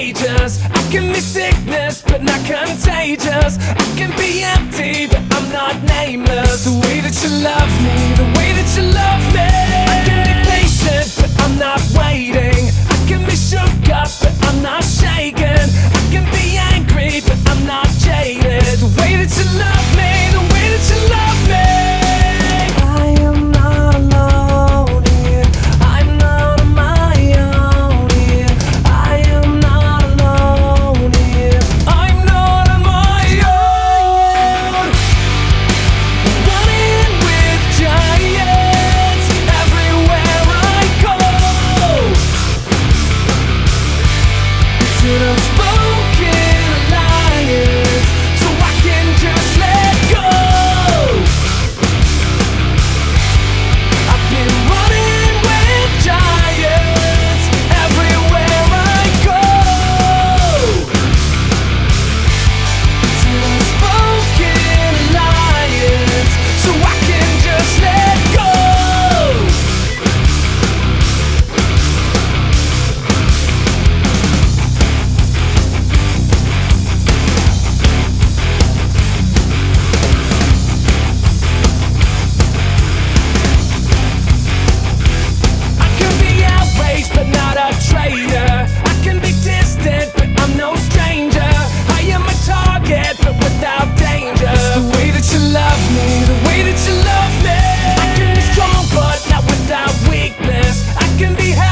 pages. I can be sickness, but not contagious. I can be empty, but I'm not nameless. The way that you love me, the way that you love me. I can be patient, but I'm not waiting. I can be shook up, but I'm not shaken. I can be angry, but I'm not jaded. It's the way that you love me, the way that you love me. I am not alone here. I'm not on my own here. I am not alone here. I'm not on my own. Running with giants everywhere I go. It's an unspoken alliance, so I can just let go. I've been running with giants everywhere I go. It's an unspoken alliance, so I can just let go. I can be outraged, but not a traitor. I can be distant, but I'm no stranger. I am a target, but without danger. It's the way that you love me, the way that you love me. I can be strong, but not without weakness. I can be